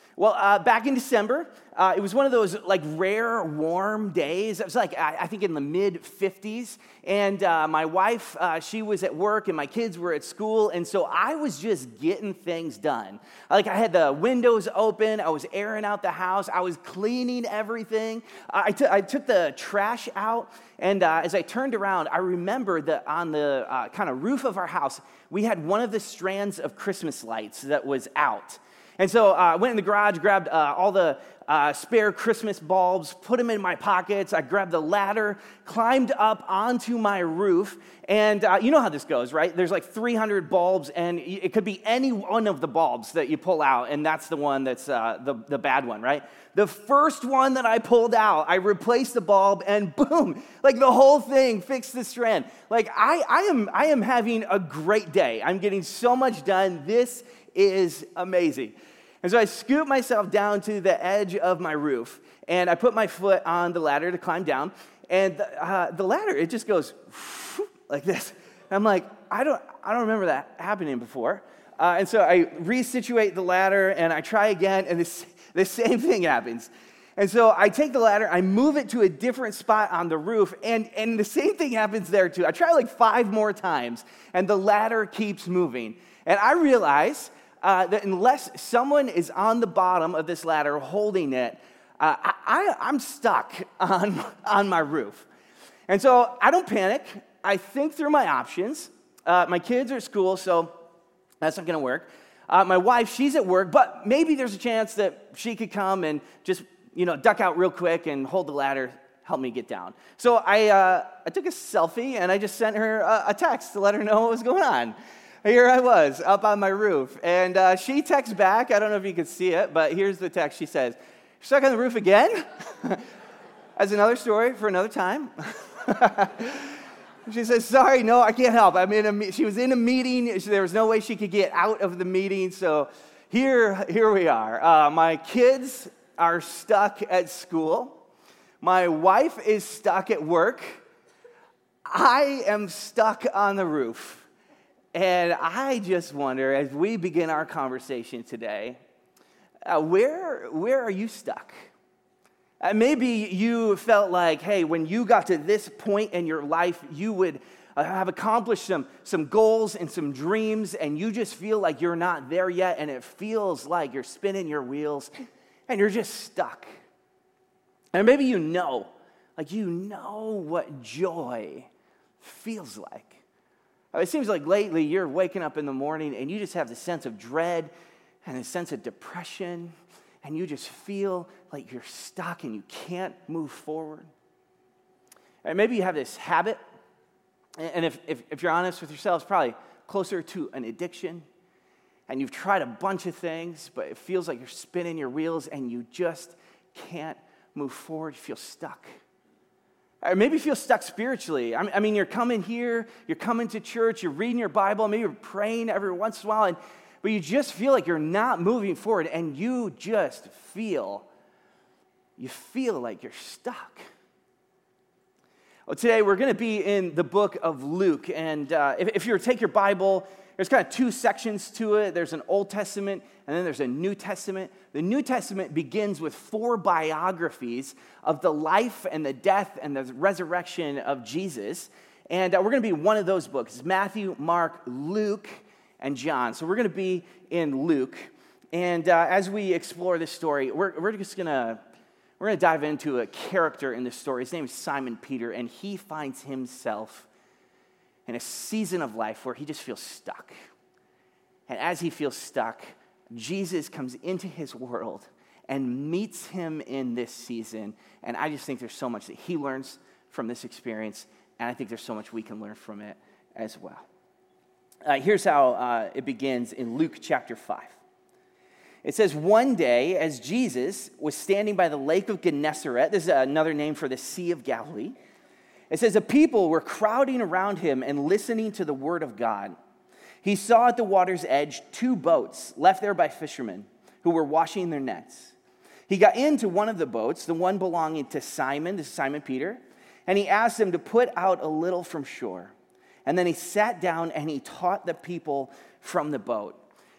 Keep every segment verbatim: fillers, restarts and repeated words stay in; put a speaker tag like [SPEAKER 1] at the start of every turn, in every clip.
[SPEAKER 1] Well, uh, back in December, uh, it was one of those like rare warm days. It was like, I, I think in the mid fifties. And uh, my wife, uh, she was at work and my kids were at school. And so I was just getting things done. Like I had the windows open. I was airing out the house. I was cleaning everything. Uh, I, t- I took the trash out. And uh, as I turned around, I remembered that on the uh, kind of roof of our house, we had one of the strands of Christmas lights that was out. And so uh, I went in the garage, grabbed uh, all the uh, spare Christmas bulbs, put them in my pockets. I grabbed the ladder, climbed up onto my roof. And uh, you know how this goes, right? There's like three hundred bulbs, and it could be any one of the bulbs that you pull out, and that's the one that's uh, the, the bad one, right? The first one that I pulled out, I replaced the bulb, and boom, like the whole thing fixed the strand. Like I, I am, I am having a great day. I'm getting so much done. This is amazing. And so I scoop myself down to the edge of my roof, and I put my foot on the ladder to climb down, and the, uh, the ladder, it just goes like this. And I'm like, I don't, I don't remember that happening before. Uh, and so I resituate the ladder, and I try again, and this, the same thing happens. And so I take the ladder, I move it to a different spot on the roof, and, and the same thing happens there too. I try like five more times, and the ladder keeps moving. And I realize Uh, that unless someone is on the bottom of this ladder holding it, uh, I, I, I'm stuck on, on my roof. And so I don't panic. I think through my options. Uh, my kids are at school, so that's not going to work. Uh, my wife, she's at work, but maybe there's a chance that she could come and just, you know, duck out real quick and hold the ladder, help me get down. So I, uh, I took a selfie, and I just sent her a, a text to let her know what was going on. Here I was, up on my roof, and uh, she texts back. I don't know if you can see it, but here's the text. She says, "You're stuck on the roof again?" That's another story for another time. She says, "Sorry, no, I can't help. I'm in a me-. She was in a meeting. There was no way she could get out of the meeting, so here, here we are. Uh, my kids are stuck at school. My wife is stuck at work. I am stuck on the roof. And I just wonder, as we begin our conversation today, uh, where, where are you stuck? Uh, maybe you felt like, hey, when you got to this point in your life, you would uh, have accomplished some, some goals and some dreams, and you just feel like you're not there yet, and it feels like you're spinning your wheels, and you're just stuck. And maybe you know, like you know what joy feels like. It seems like lately you're waking up in the morning and you just have this sense of dread and a sense of depression, and you just feel like you're stuck and you can't move forward. And maybe you have this habit, and if, if, if you're honest with yourself, it's probably closer to an addiction, and you've tried a bunch of things, but it feels like you're spinning your wheels and you just can't move forward. You feel stuck. Or maybe you feel stuck spiritually. I mean, you're coming here, you're coming to church, you're reading your Bible, maybe you're praying every once in a while, and, but you just feel like you're not moving forward, and you just feel, you feel like you're stuck. Well, today we're going to be in the book of Luke, and uh, if, if you were to take your Bible, there's kind of two sections to it. There's an Old Testament, and then there's a New Testament. The New Testament begins with four biographies of the life and the death and the resurrection of Jesus. And uh, we're going to be one of those books. It's Matthew, Mark, Luke, and John. So we're going to be in Luke. And uh, as we explore this story, we're, we're just going to we're going to dive into a character in this story. His name is Simon Peter, and he finds himself in a season of life where he just feels stuck. And as he feels stuck, Jesus comes into his world and meets him in this season. And I just think there's so much that he learns from this experience, and I think there's so much we can learn from it as well. Uh, here's how uh, it begins in Luke chapter five. It says, one day, as Jesus was standing by the lake of Gennesaret, this is another name for the Sea of Galilee, it says, the people were crowding around him and listening to the word of God. He saw at the water's edge two boats left there by fishermen who were washing their nets. He got into one of the boats, the one belonging to Simon, to Simon Peter, and he asked him to put out a little from shore. And then he sat down and he taught the people from the boat.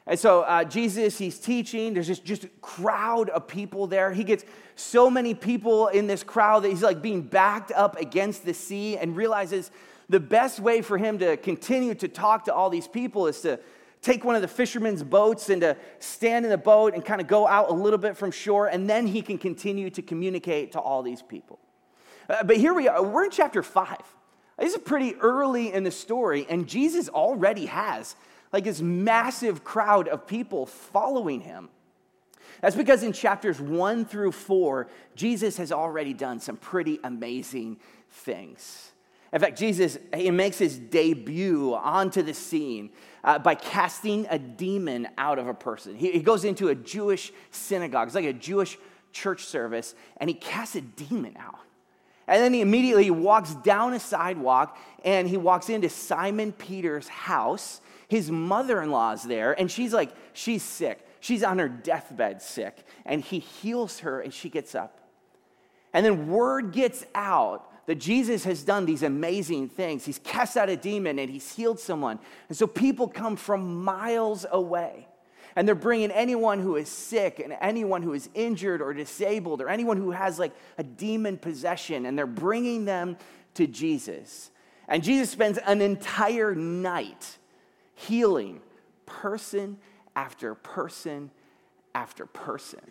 [SPEAKER 1] And so uh, Jesus, he's teaching. There's just, just a crowd of people there. He gets so many people in this crowd that he's like being backed up against the sea and realizes the best way for him to continue to talk to all these people is to take one of the fishermen's boats and to stand in the boat and kind of go out a little bit from shore, and then he can continue to communicate to all these people. Uh, but here we are. We're in chapter five. This is pretty early in the story, and Jesus already has like this massive crowd of people following him. That's because in chapters one through four, Jesus has already done some pretty amazing things. In fact, Jesus, he makes his debut onto the scene uh, by casting a demon out of a person. He, he goes into a Jewish synagogue. It's like a Jewish church service, and he casts a demon out. And then he immediately walks down a sidewalk, and he walks into Simon Peter's house. His mother-in-law's there, and she's like, she's sick. She's on her deathbed sick, and he heals her, and she gets up. And then word gets out that Jesus has done these amazing things. He's cast out a demon and he's healed someone. And so people come from miles away. And they're bringing anyone who is sick and anyone who is injured or disabled or anyone who has like a demon possession. And they're bringing them to Jesus. And Jesus spends an entire night healing person after person after person.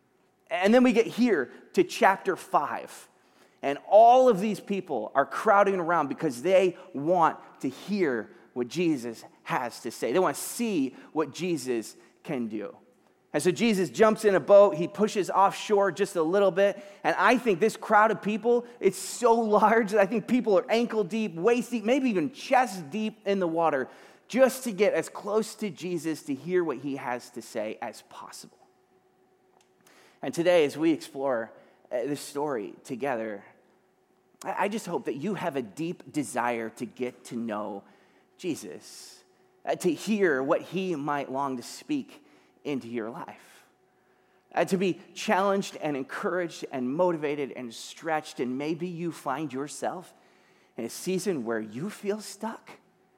[SPEAKER 1] And then we get here to chapter five. And all of these people are crowding around because they want to hear what Jesus has to say. They want to see what Jesus can do. And so Jesus jumps in a boat. He pushes offshore just a little bit. And I think this crowd of people, it's so large that I think people are ankle deep, waist deep, maybe even chest deep in the water just to get as close to Jesus to hear what he has to say as possible. And today, as we explore this story together, I just hope that you have a deep desire to get to know Jesus, uh, to hear what he might long to speak into your life, uh, to be challenged and encouraged and motivated and stretched, and maybe you find yourself in a season where you feel stuck,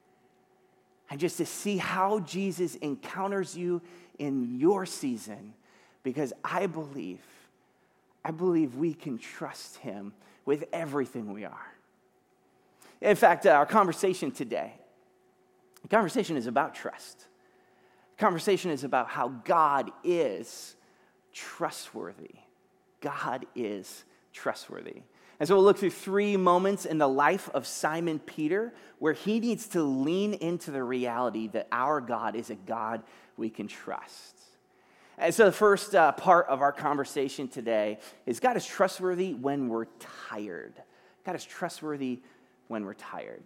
[SPEAKER 1] and just to see how Jesus encounters you in your season, because I believe, I believe we can trust him with everything we are. In fact, uh, our conversation today, the conversation is about trust. The conversation is about how God is trustworthy. God is trustworthy. And so we'll look through three moments in the life of Simon Peter where he needs to lean into the reality that our God is a God we can trust. And so the first uh, part of our conversation today is God is trustworthy when we're tired. God is trustworthy when we're tired.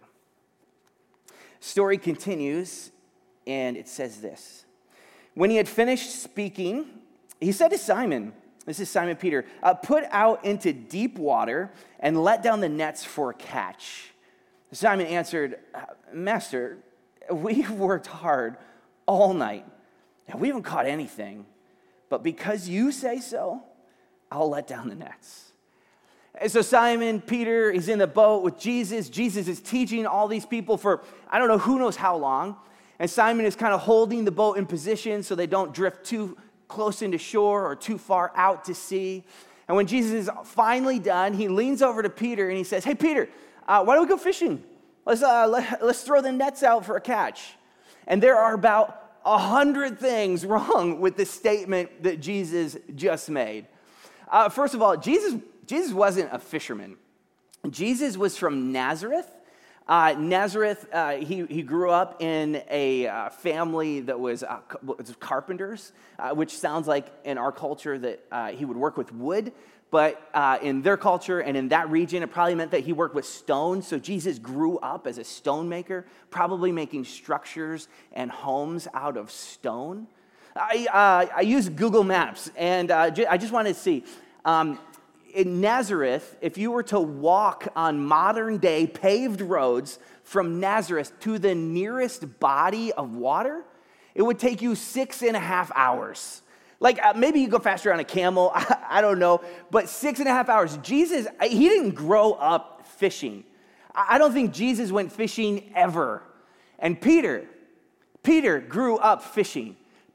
[SPEAKER 1] Story continues, and it says this. When he had finished speaking, he said to Simon, this is Simon Peter, uh, put out into deep water and let down the nets for a catch. Simon answered, Master, we've worked hard all night, and we haven't caught anything. But because you say so, I'll let down the nets. And so Simon Peter is in the boat with Jesus. Jesus is teaching all these people for, I don't know, who knows how long. And Simon is kind of holding the boat in position so they don't drift too close into shore or too far out to sea. And when Jesus is finally done, he leans over to Peter and he says, hey, Peter, uh, why don't we go fishing? Let's, uh, let, let's throw the nets out for a catch. And there are about a hundred things wrong with the statement that Jesus just made. Uh, first of all, Jesus, Jesus wasn't a fisherman. Jesus was from Nazareth. Uh, Nazareth, uh, he, he grew up in a uh, family that was, uh, was carpenters, uh, which sounds like in our culture that uh, he would work with wood. But uh, in their culture and in that region, it probably meant that he worked with stone. So Jesus grew up as a stone maker, probably making structures and homes out of stone. I, uh, I used Google Maps, and uh, I just wanted to see. Um, in Nazareth, if you were to walk on modern-day paved roads from Nazareth to the nearest body of water, it would take you six and a half hours. Like, uh, maybe you go faster on a camel, I, I don't know, but six and a half hours. Jesus, he didn't grow up fishing. I don't think Jesus went fishing ever. And Peter, Peter grew up fishing.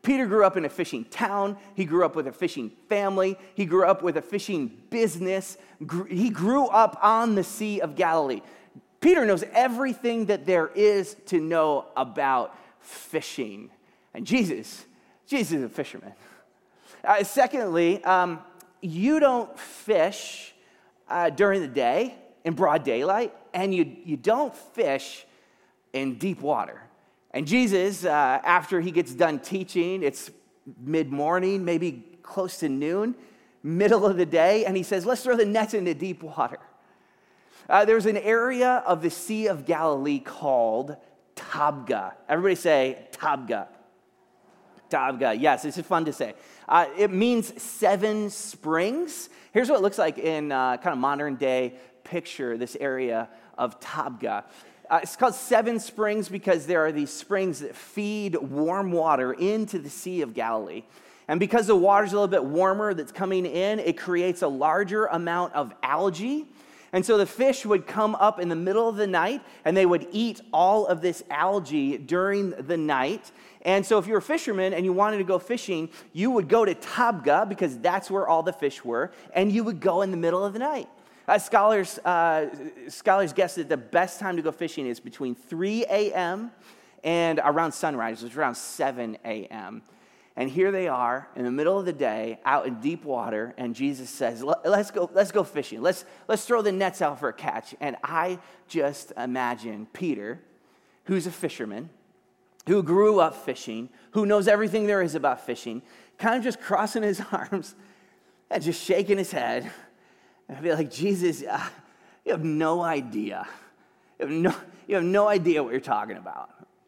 [SPEAKER 1] Peter grew up in a fishing town. He grew up with a fishing family. He grew up with a fishing business. He grew up on the Sea of Galilee. Peter knows everything that there is to know about fishing. And Jesus, Jesus is a fisherman. Uh, secondly, um, you don't fish uh, during the day in broad daylight, and you, you don't fish in deep water. And Jesus, uh, after he gets done teaching, it's mid-morning, maybe close to noon, middle of the day, and he says, let's throw the nets into deep water. Uh, there's an area of the Sea of Galilee called Tabgha. Everybody say Tabgha. Tabgha, yes, this is fun to say. Uh, it means seven springs. Here's what it looks like in uh, kind of modern day picture, this area of Tabgha. Uh, it's called Seven Springs because there are these springs that feed warm water into the Sea of Galilee. And because the water's a little bit warmer that's coming in, it creates a larger amount of algae. And so the fish would come up in the middle of the night, and they would eat all of this algae during the night. And so if you're a fisherman and you wanted to go fishing, you would go to Tabgha, because that's where all the fish were, and you would go in the middle of the night. Uh, scholars, uh, scholars guess that the best time to go fishing is between three a.m. and around sunrise, which is around seven a.m. And here they are in the middle of the day, out in deep water, and Jesus says, let's go, let's go fishing. Let's, let's throw the nets out for a catch. And I just imagine Peter, who's a fisherman, who grew up fishing, who knows everything there is about fishing, kind of just crossing his arms and just shaking his head. And I'd be like, Jesus, uh, you have no idea. You have no, you have no idea what you're talking about.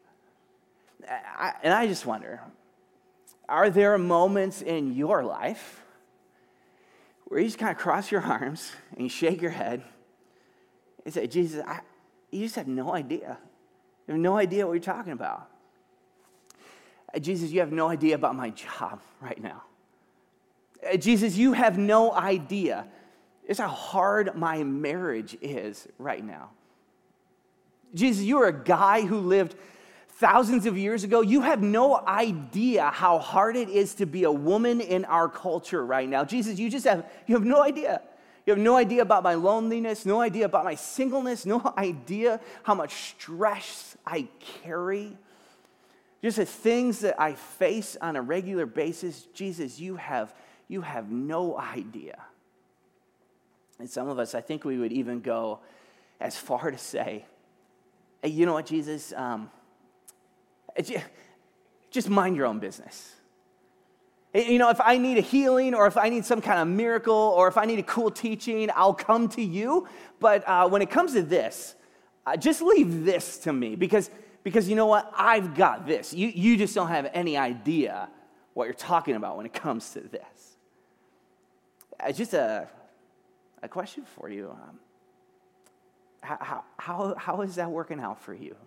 [SPEAKER 1] I, and I just wonder, are there moments in your life where you just kind of cross your arms and you shake your head and say, Jesus, I, you just have no idea. You have no idea what you're talking about. Uh, Jesus, you have no idea about my job right now. Uh, Jesus, you have no idea. It's how hard my marriage is right now. Jesus, you are a guy who lived thousands of years ago. You have no idea how hard it is to be a woman in our culture right now. Jesus, you just have, you have no idea. You have no idea about my loneliness, no idea about my singleness, no idea how much stress I carry. Just the things that I face on a regular basis. Jesus, you have, you have no idea. And some of us, I think we would even go as far to say, hey, you know what, Jesus? Um, just mind your own business. You know, if I need a healing or if I need some kind of miracle or if I need a cool teaching, I'll come to you. But uh, when it comes to this, uh, just leave this to me because, because you know what? I've got this. You, you just don't have any idea what you're talking about when it comes to this. Uh, just a... A question for you. Um, how, how, how is that working out for you?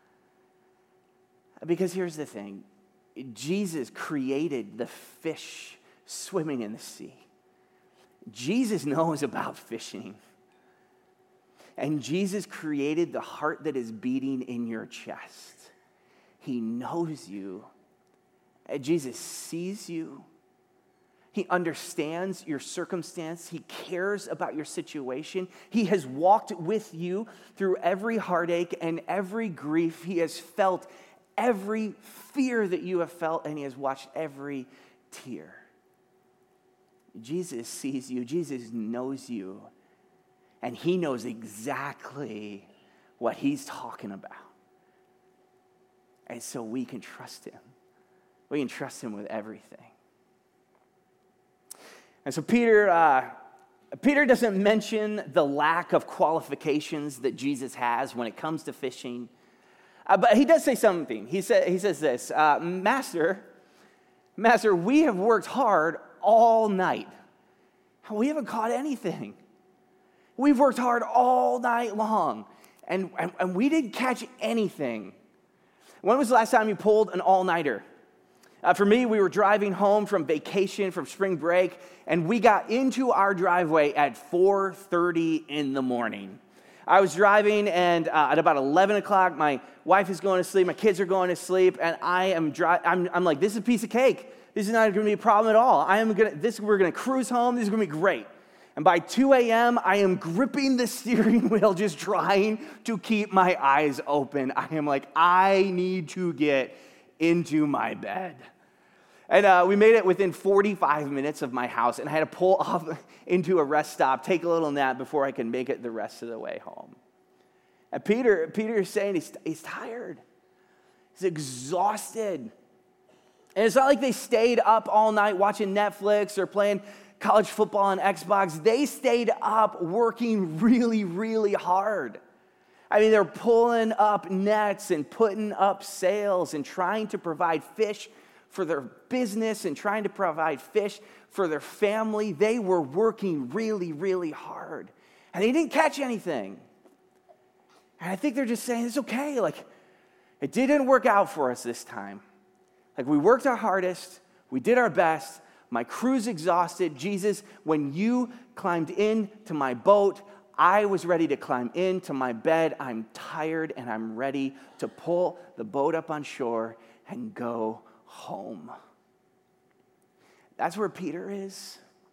[SPEAKER 1] Because here's the thing. Jesus created the fish swimming in the sea. Jesus knows about fishing. And Jesus created the heart that is beating in your chest. He knows you. Jesus sees you. He understands your circumstance. He cares about your situation. He has walked with you through every heartache and every grief. He has felt every fear that you have felt, and he has watched every tear. Jesus sees you. Jesus knows you. And he knows exactly what he's talking about. And so we can trust him. We can trust him with everything. And so Peter, uh, Peter doesn't mention the lack of qualifications that Jesus has when it comes to fishing. Uh, but he does say something. He, sa- he says this, uh, Master, Master, we have worked hard all night. We haven't caught anything. We've worked hard all night long, and, and, and we didn't catch anything. When was the last time you pulled an all-nighter? Uh, for me, we were driving home from vacation, from spring break, and we got into our driveway at four thirty in the morning. I was driving, and uh, at about eleven o'clock, my wife is going to sleep, my kids are going to sleep, and I am dri- I'm, I'm like, this is a piece of cake. This is not going to be a problem at all. I am gonna this we're going to cruise home. This is going to be great. And by two a.m., I am gripping the steering wheel, just trying to keep my eyes open. I am like, I need to get into my bed. And uh, we made it within forty-five minutes of my house, and I had to pull off into a rest stop, take a little nap before I could make it the rest of the way home. And Peter, Peter is saying he's, he's tired. He's exhausted. And it's not like they stayed up all night watching Netflix or playing college football on Xbox. They stayed up working really, really hard. I mean, they're pulling up nets and putting up sails and trying to provide fish for their business and trying to provide fish for their family. They were working really, really hard. And they didn't catch anything. And I think they're just saying, it's okay. Like, it didn't work out for us this time. Like, we worked our hardest. We did our best. My crew's exhausted. Jesus, when you climbed into my boat, I was ready to climb into my bed. I'm tired, and I'm ready to pull the boat up on shore and go home. That's where Peter is.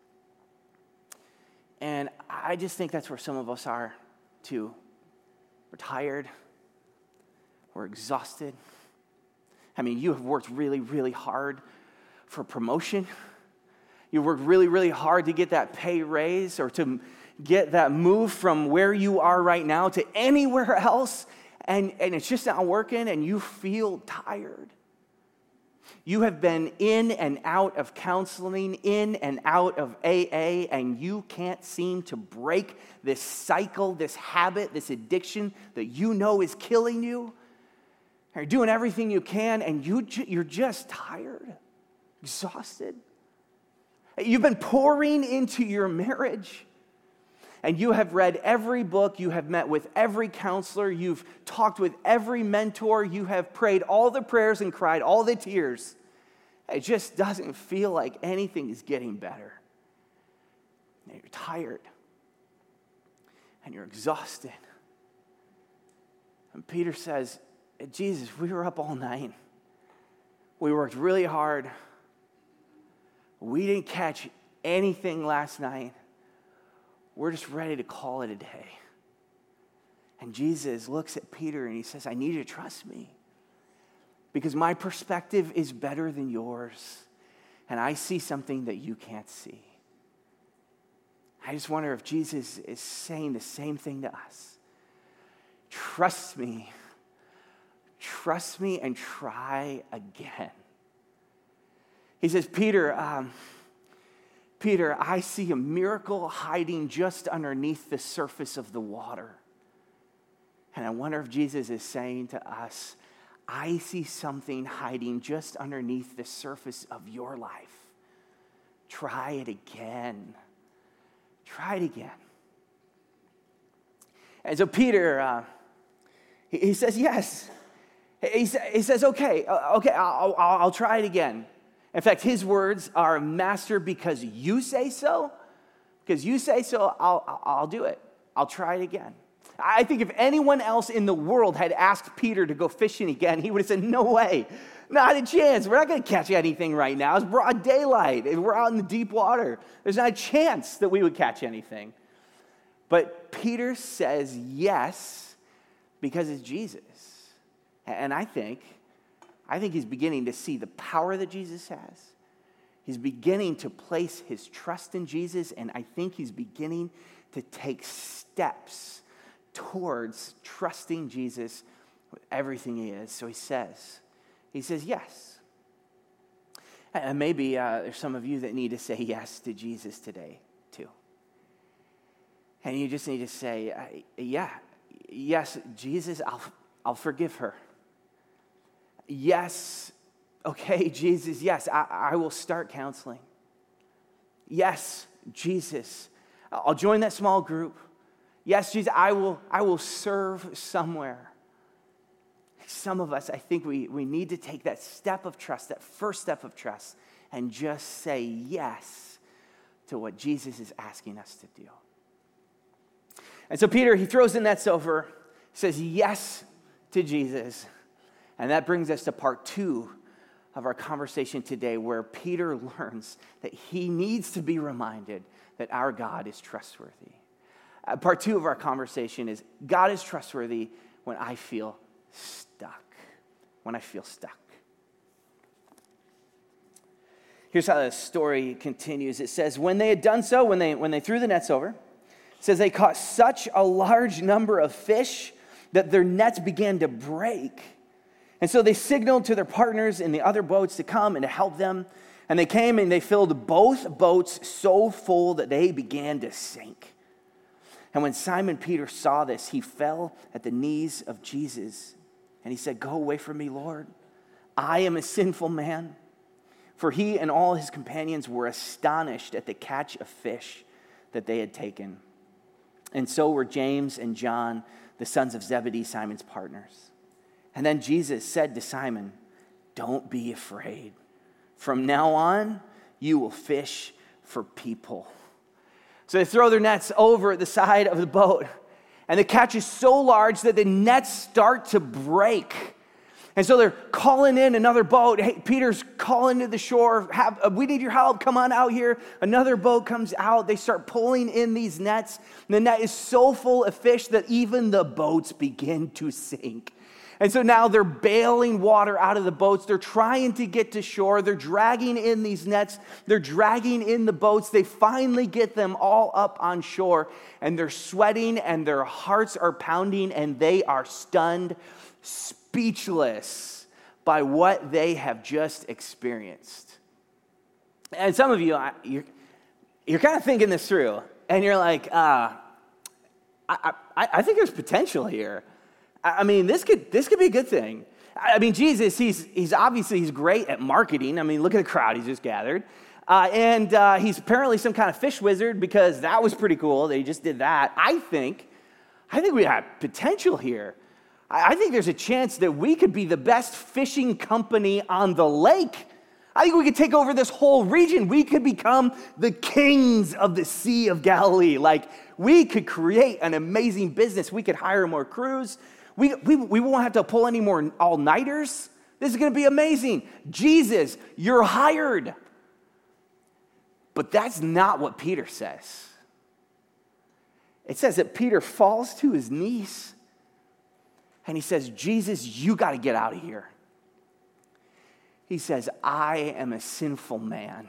[SPEAKER 1] And I just think that's where some of us are, too. We're tired. We're exhausted. I mean, you have worked really, really hard for promotion. You worked really, really hard to get that pay raise or to get that move from where you are right now to anywhere else, and, and it's just not working, and you feel tired. You have been in and out of counseling, in and out of A A, and you can't seem to break this cycle, this habit, this addiction that you know is killing you. You're doing everything you can, and you ju- you're just tired, exhausted. You've been pouring into your marriage, and you have read every book, you have met with every counselor, you've talked with every mentor, you have prayed all the prayers and cried all the tears. It just doesn't feel like anything is getting better. And you're tired, and you're exhausted. And Peter says, Jesus, we were up all night. We worked really hard. We didn't catch anything last night. We're just ready to call it a day. And Jesus looks at Peter and he says, I need you to trust me because my perspective is better than yours, and I see something that you can't see. I just wonder if Jesus is saying the same thing to us. Trust me. Trust me and try again. He says, Peter, um, Peter, I see a miracle hiding just underneath the surface of the water. And I wonder if Jesus is saying to us, I see something hiding just underneath the surface of your life. Try it again. Try it again. And so Peter, uh, he, he says, yes. He, he says, okay, uh, okay, I'll, I'll, I'll try it again. In fact, his words are, Master, because you say so, because you say so, I'll, I'll do it. I'll try it again. I think if anyone else in the world had asked Peter to go fishing again, he would have said, no way, not a chance. We're not going to catch anything right now. It's broad daylight. We're out in the deep water. There's not a chance that we would catch anything. But Peter says yes because it's Jesus. And I think, I think he's beginning to see the power that Jesus has. He's beginning to place his trust in Jesus, and I think he's beginning to take steps towards trusting Jesus with everything he is. So he says, he says yes. And maybe uh, there's some of you that need to say yes to Jesus today, too. And you just need to say, uh, yeah, yes, Jesus, I'll, I'll forgive her. Yes, okay, Jesus, yes, I, I will start counseling. Yes, Jesus, I'll join that small group. Yes, Jesus, I will, I will serve somewhere. Some of us, I think we, we need to take that step of trust, that first step of trust, and just say yes to what Jesus is asking us to do. And so Peter, he throws the nets over, says yes to Jesus. And that brings us to part two of our conversation today, where Peter learns that he needs to be reminded that our God is trustworthy. Uh, part two of our conversation is God is trustworthy when I feel stuck. When I feel stuck. Here's how the story continues. It says, when they had done so, when they when they threw the nets over, it says they caught such a large number of fish that their nets began to break. And so they signaled to their partners in the other boats to come and to help them. And they came and they filled both boats so full that they began to sink. And when Simon Peter saw this, he fell at the knees of Jesus. And he said, go away from me, Lord. I am a sinful man. For he and all his companions were astonished at the catch of fish that they had taken. And so were James and John, the sons of Zebedee, Simon's partners. And then Jesus said to Simon, don't be afraid. From now on, you will fish for people. So they throw their nets over at the side of the boat. And the catch is so large that the nets start to break. And so they're calling in another boat. Hey, Peter's calling to the shore. Have, uh, we need your help. Come on out here. Another boat comes out. They start pulling in these nets. And the net is so full of fish that even the boats begin to sink. And so now they're bailing water out of the boats. They're trying to get to shore. They're dragging in these nets. They're dragging in the boats. They finally get them all up on shore. And they're sweating and their hearts are pounding and they are stunned, speechless by what they have just experienced. And some of you, you're, you're kind of thinking this through. And you're like, uh, I, I, I think there's potential here. I mean, this could this could be a good thing. I mean, Jesus, he's he's obviously he's great at marketing. I mean, look at the crowd he's just gathered. Uh, and uh, he's apparently some kind of fish wizard, because that was pretty cool that he just did that. I think, I think we have potential here. I, I think there's a chance that we could be the best fishing company on the lake. I think we could take over this whole region. We could become the kings of the Sea of Galilee. Like, we could create an amazing business. We could hire more crews. We, we, we won't have to pull any more all-nighters. This is going to be amazing. Jesus, you're hired. But that's not what Peter says. It says that Peter falls to his knees and he says, Jesus, you got to get out of here. He says, I am a sinful man.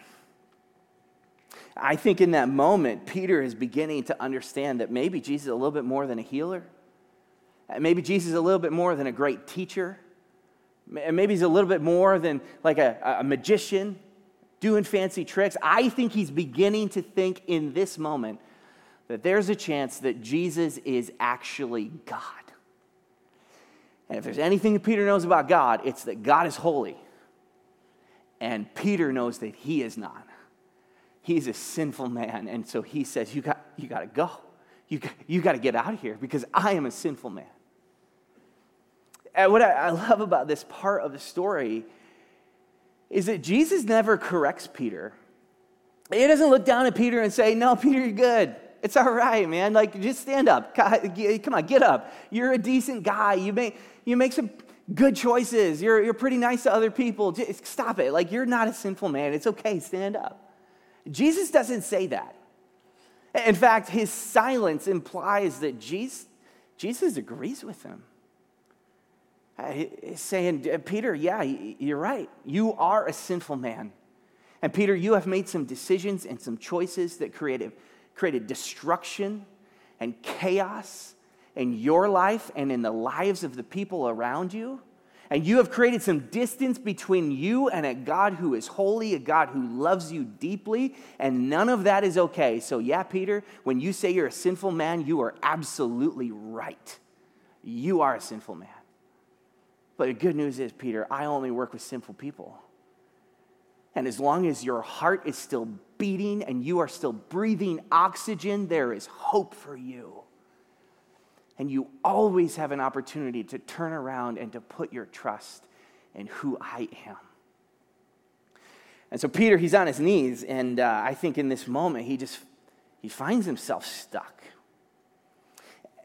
[SPEAKER 1] I think in that moment, Peter is beginning to understand that maybe Jesus is a little bit more than a healer. Maybe Jesus is a little bit more than a great teacher. Maybe he's a little bit more than like a, a magician doing fancy tricks. I think he's beginning to think in this moment that there's a chance that Jesus is actually God. And if there's anything that Peter knows about God, it's that God is holy. And Peter knows that he is not. He's a sinful man. And so he says, you got, you got to go. You, you got to get out of here because I am a sinful man. And what I, I love about this part of the story is that Jesus never corrects Peter. He doesn't look down at Peter and say, no, Peter, you're good. It's all right, man. Like, just stand up. Come on, get up. You're a decent guy. You make, you make some good choices. You're, you're pretty nice to other people. Just stop it. Like, you're not a sinful man. It's okay. Stand up. Jesus doesn't say that. In fact, his silence implies that Jesus, Jesus agrees with him. He's saying, Peter, yeah, you're right. You are a sinful man. And Peter, you have made some decisions and some choices that created, created destruction and chaos in your life and in the lives of the people around you. And you have created some distance between you and a God who is holy, a God who loves you deeply, and none of that is okay. So yeah, Peter, when you say you're a sinful man, you are absolutely right. You are a sinful man. But the good news is, Peter, I only work with sinful people. And as long as your heart is still beating and you are still breathing oxygen, there is hope for you. And you always have an opportunity to turn around and to put your trust in who I am. And so Peter, he's on his knees, and uh, I think in this moment, he just, he finds himself stuck.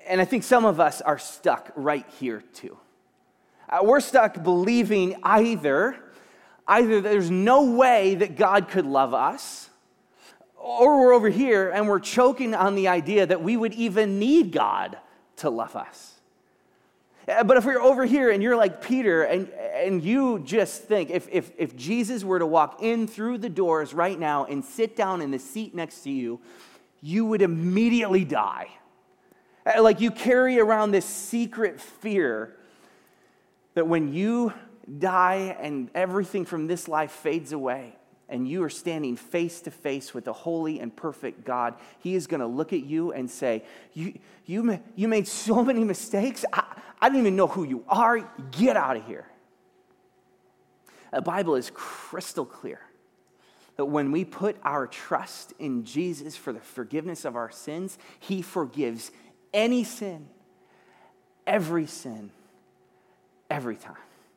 [SPEAKER 1] And I think some of us are stuck right here too. Uh, we're stuck believing either, either there's no way that God could love us, or we're over here and we're choking on the idea that we would even need God to love us. But if we're over here and you're like Peter and, and you just think, if, if, if Jesus were to walk in through the doors right now and sit down in the seat next to you, you would immediately die. Like you carry around this secret fear that when you die and everything from this life fades away, and you are standing face to face with the holy and perfect God, he is going to look at you and say, you, you, you made so many mistakes. I, I don't even know who you are. Get out of here. The Bible is crystal clear that when we put our trust in Jesus for the forgiveness of our sins, he forgives any sin, every sin, every time.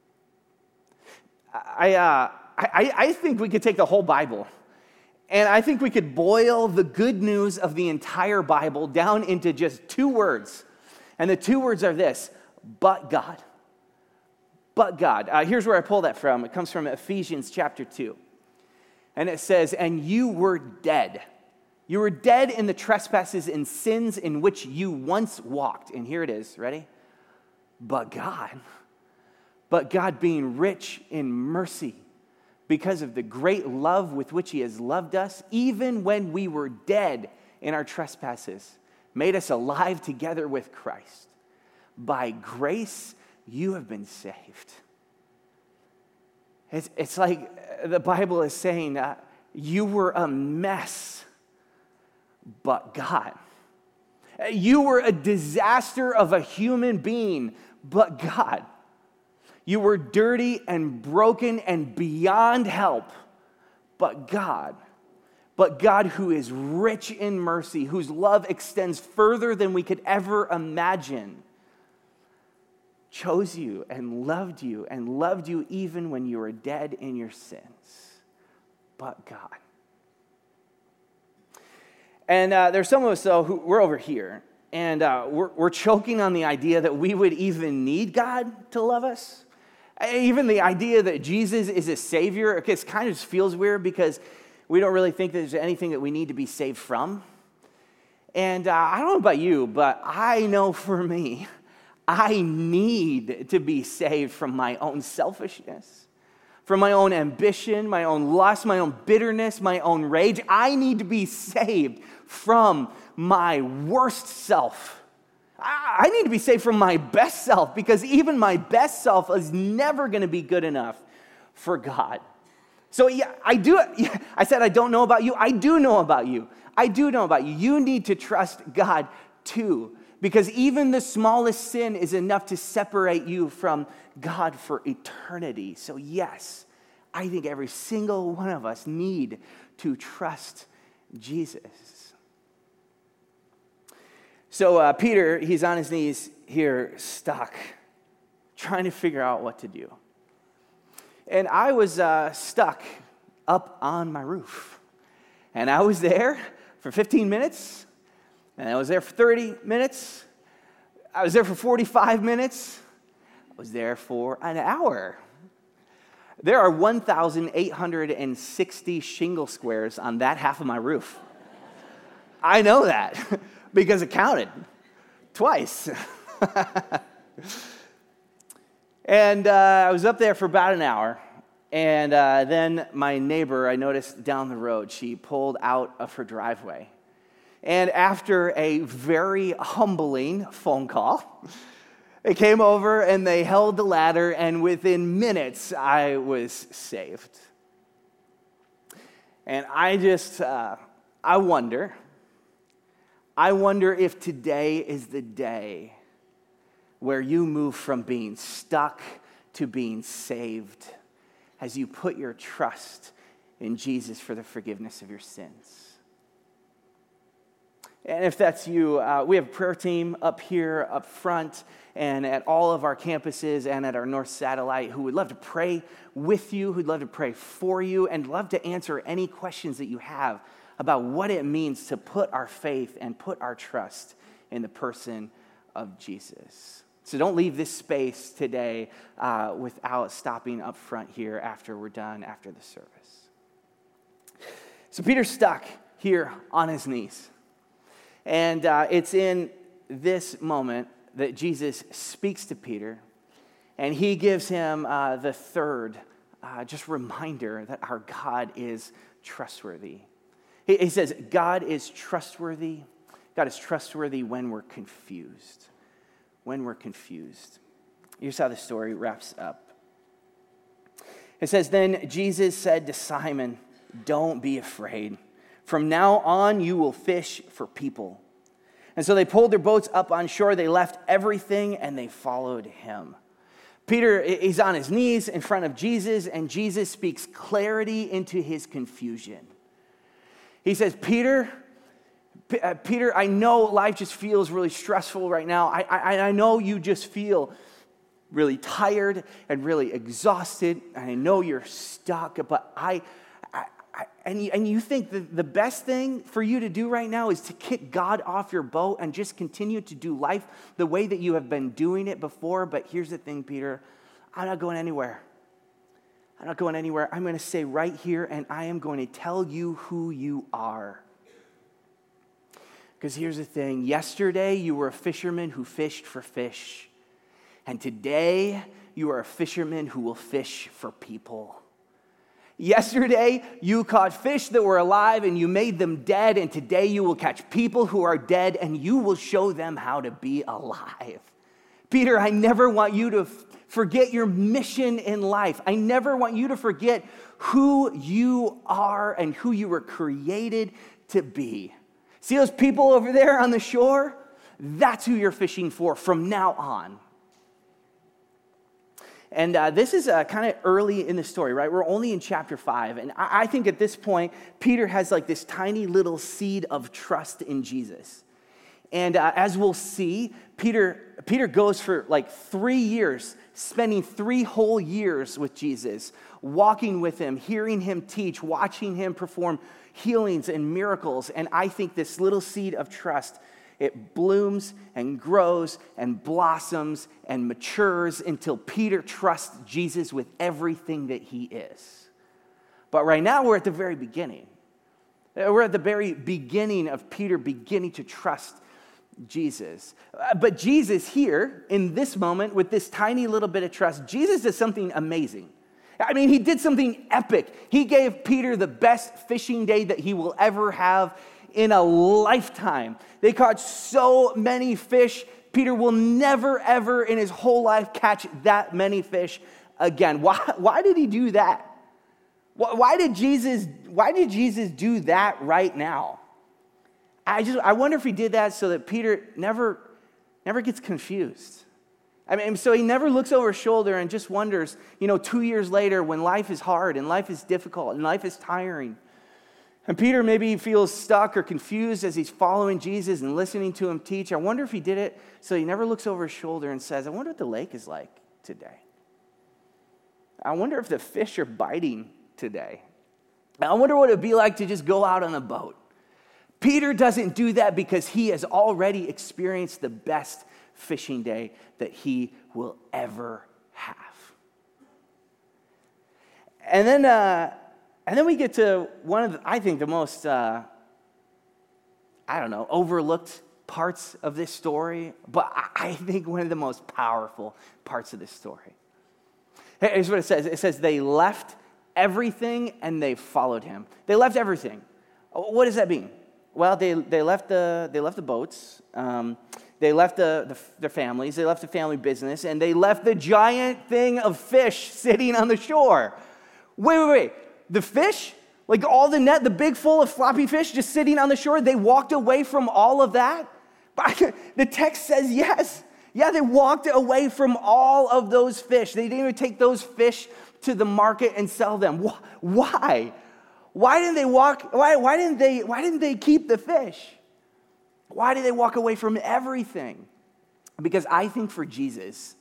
[SPEAKER 1] I, uh, I, I think we could take the whole Bible, and I think we could boil the good news of the entire Bible down into just two words. And the two words are this: but God. But God. Uh, here's where I pull that from. It comes from Ephesians chapter two. And it says, and you were dead. You were dead in the trespasses and sins in which you once walked. And here it is. Ready? But God. But God, being rich in mercy, because of the great love with which he has loved us, even when we were dead in our trespasses, made us alive together with Christ. By grace, you have been saved. It's, it's like the Bible is saying, uh, you were a mess, but God. You were a disaster of a human being, but God. You were dirty and broken and beyond help, but God. But God, who is rich in mercy, whose love extends further than we could ever imagine, chose you and loved you and loved you even when you were dead in your sins. But God. And uh, there's some of us, though, who we're over here, and uh, we're, we're choking on the idea that we would even need God to love us. Even the idea that Jesus is a savior, it kind of just feels weird because we don't really think that there's anything that we need to be saved from. And uh, I don't know about you, but I know for me, I need to be saved from my own selfishness, from my own ambition, my own lust, my own bitterness, my own rage. I need to be saved from my worst self. I need to be saved from my best self, because even my best self is never going to be good enough for God. So yeah, I do. Yeah, I said I don't know about you. I do know about you. I do know about you. You need to trust God too, because even the smallest sin is enough to separate you from God for eternity. So yes, I think every single one of us need to trust Jesus. So uh, Peter, he's on his knees here, stuck, trying to figure out what to do. And I was uh, stuck up on my roof. And I was there for fifteen minutes, and I was there for thirty minutes. I was there for forty-five minutes. I was there for an hour. There are one thousand eight hundred sixty shingle squares on that half of my roof. I know that. Because it counted twice. And uh, I was up there for about an hour. And uh, then my neighbor, I noticed down the road, she pulled out of her driveway. And after a very humbling phone call, they came over and they held the ladder. And within minutes, I was saved. And I just, uh, I wonder... I wonder if today is the day where you move from being stuck to being saved as you put your trust in Jesus for the forgiveness of your sins. And if that's you, uh, we have a prayer team up here, up front, and at all of our campuses and at our North Satellite who would love to pray with you, who'd love to pray for you, and love to answer any questions that you have about what it means to put our faith and put our trust in the person of Jesus. So don't leave this space today uh, without stopping up front here after we're done, after the service. So Peter's stuck here on his knees. And uh, it's in this moment that Jesus speaks to Peter, and he gives him uh, the third uh, just reminder that our God is trustworthy. He, he says, God is trustworthy. God is trustworthy when we're confused. When we're confused. Here's how the story wraps up. It says, then Jesus said to Simon, don't be afraid. From now on, you will fish for people. And so they pulled their boats up on shore. They left everything and they followed him. Peter is on his knees in front of Jesus, and Jesus speaks clarity into his confusion. He says, Peter, P- uh, Peter, I know life just feels really stressful right now. I, I, I know you just feel really tired and really exhausted, and I know you're stuck, but I, I, I and, you, and you think that the best thing for you to do right now is to kick God off your boat and just continue to do life the way that you have been doing it before. But here's the thing, Peter, I'm not going anywhere. I'm not going anywhere. I'm going to stay right here, and I am going to tell you who you are. Because here's the thing. Yesterday, you were a fisherman who fished for fish. And today, you are a fisherman who will fish for people. Yesterday, you caught fish that were alive and you made them dead. And today, you will catch people who are dead and you will show them how to be alive. Peter, I never want you to f- forget your mission in life. I never want you to forget who you are and who you were created to be. See those people over there on the shore? That's who you're fishing for from now on. And uh, this is uh, kind of early in the story, right? We're only in chapter five. And I-, I think at this point, Peter has like this tiny little seed of trust in Jesus. And uh, as we'll see, Peter, Peter goes for like three years, spending three whole years with Jesus, walking with him, hearing him teach, watching him perform healings and miracles. And I think this little seed of trust, it blooms and grows and blossoms and matures until Peter trusts Jesus with everything that he is. But right now we're at the very beginning. We're at the very beginning of Peter beginning to trust Jesus. But Jesus here, in this moment, with this tiny little bit of trust, Jesus does something amazing. I mean, he did something epic. He gave Peter the best fishing day that he will ever have in a lifetime. They caught so many fish. Peter will never, ever in his whole life catch that many fish again. Why, why did he do that? Why, why did Jesus, why did Jesus do that right now? I just, I wonder if he did that so that Peter never, never gets confused. I mean, so he never looks over his shoulder and just wonders, you know, two years later when life is hard and life is difficult and life is tiring. And Peter maybe feels stuck or confused as he's following Jesus and listening to him teach. I wonder if he did it so he never looks over his shoulder and says, I wonder what the lake is like today. I wonder if the fish are biting today. I wonder what it would be like to just go out on a boat. Peter doesn't do that because he has already experienced the best fishing day that he will ever have. And then, uh, and then we get to one of the, I think, the most, uh, I don't know, overlooked parts of this story, but I think one of the most powerful parts of this story. Here's what it says. It says they left everything and they followed him. They left everything. What does that mean? Well, they they left the they left the boats. Um, They left the, the, their families, they left the family business, and they left the giant thing of fish sitting on the shore. Wait, wait, wait. The fish? Like all the net, the big full of floppy fish just sitting on the shore, they walked away from all of that? But the text says yes. Yeah, they walked away from all of those fish. They didn't even take those fish to the market and sell them. Why? Why didn't they walk, why, why didn't they, why didn't they keep the fish? Why did they walk away from everything? Because I think for Jesus,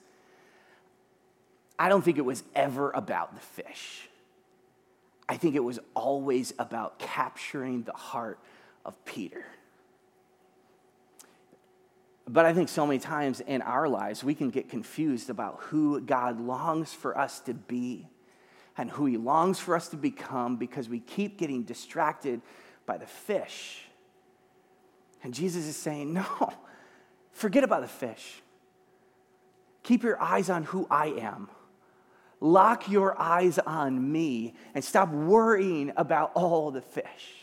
[SPEAKER 1] I don't think it was ever about the fish. I think it was always about capturing the heart of Peter. But I think so many times in our lives, we can get confused about who God longs for us to be and who he longs for us to become because we keep getting distracted by the fish. And Jesus is saying, no, forget about the fish. Keep your eyes on who I am. Lock your eyes on me and stop worrying about all the fish.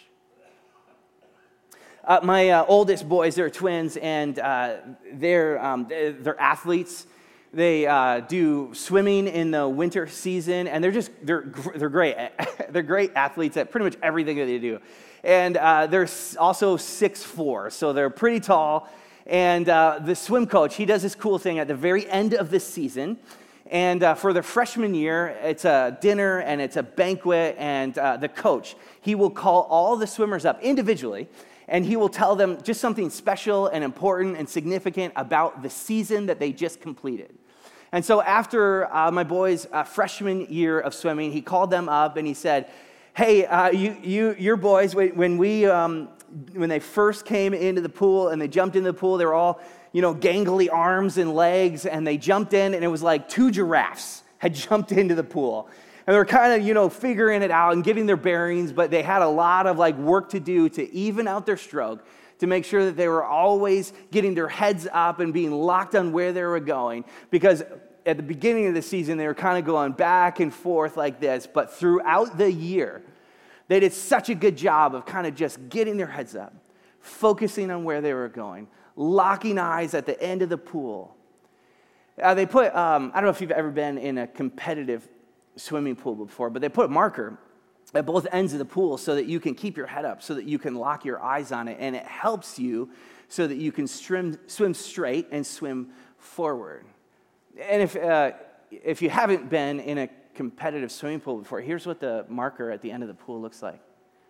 [SPEAKER 1] Uh, my uh, oldest boys, they're twins, and uh, they're, um, they're athletes. They uh, do swimming in the winter season, and they're just, they're, they're great. They're great athletes at pretty much everything that they do. And uh, they're also six foot four, so they're pretty tall. And uh, the swim coach, he does this cool thing at the very end of this season. And uh, for the freshman year, it's a dinner and it's a banquet, and uh, the coach, he will call all the swimmers up individually, and he will tell them just something special and important and significant about the season that they just completed. And so after uh, my boys' uh, freshman year of swimming, he called them up and he said, hey, uh, you, you, your boys, when we, um, when they first came into the pool and they jumped into the pool, they were all, you know, gangly arms and legs, and they jumped in, and it was like two giraffes had jumped into the pool. And they were kind of, you know, figuring it out and getting their bearings, but they had a lot of like work to do to even out their stroke, to make sure that they were always getting their heads up and being locked on where they were going. Because at the beginning of the season, they were kind of going back and forth like this, but throughout the year, they did such a good job of kind of just getting their heads up, focusing on where they were going, locking eyes at the end of the pool. Uh, they put, um, I don't know if you've ever been in a competitive swimming pool before, but they put a marker at both ends of the pool so that you can keep your head up, so that you can lock your eyes on it, and it helps you so that you can swim, swim straight and swim forward. And if uh, if you haven't been in a competitive swimming pool before, here's what the marker at the end of the pool looks like.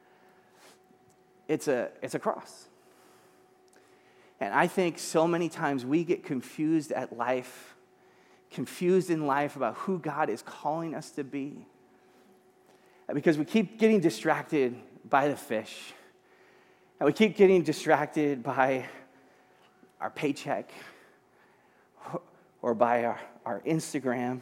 [SPEAKER 1] It's a it's a cross. And I think so many times we get confused at life, confused in life about who God is calling us to be, because we keep getting distracted by the fish, and we keep getting distracted by our paycheck, or by our, our Instagram,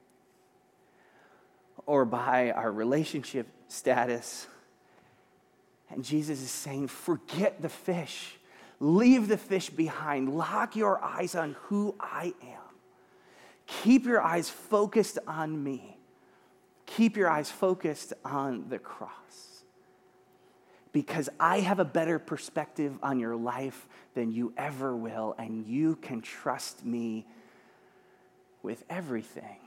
[SPEAKER 1] or by our relationship status. And Jesus is saying, forget the fish. Leave the fish behind. Lock your eyes on who I am. Keep your eyes focused on me. Keep your eyes focused on the cross. Because I have a better perspective on your life than you ever will, and you can trust me with everything.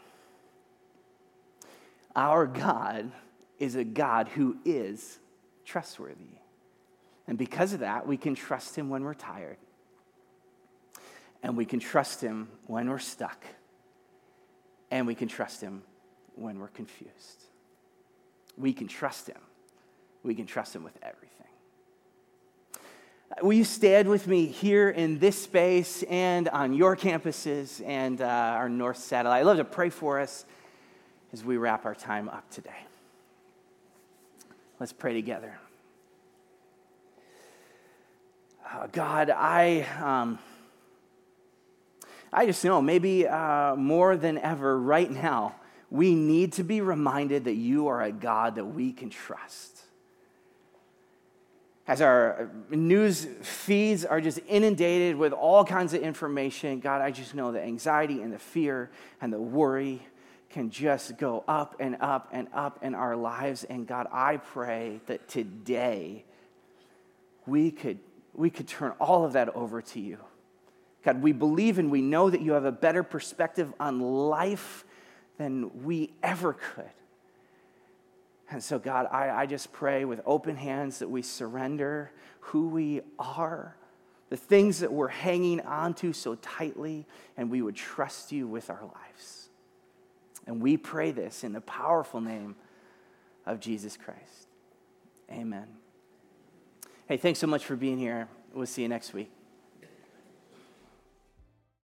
[SPEAKER 1] Our God is a God who is trustworthy. And because of that, we can trust him when we're tired. And we can trust him when we're stuck. And we can trust him when we're confused. We can trust him. We can trust him with everything. Will you stand with me here in this space and on your campuses and uh, our North Satellite? I'd love to pray for us as we wrap our time up today. Let's pray together. Uh, God, I um, I just know maybe uh, more than ever right now, we need to be reminded that you are a God that we can trust. As our news feeds are just inundated with all kinds of information, God, I just know the anxiety and the fear and the worry can just go up and up and up in our lives. And God, I pray that today we could we could turn all of that over to you. God, we believe and we know that you have a better perspective on life than we ever could. And so, God, I, I just pray with open hands that we surrender who we are, the things that we're hanging on to so tightly, and we would trust you with our lives. And we pray this in the powerful name of Jesus Christ. Amen. Hey, thanks so much for being here. We'll see you next week.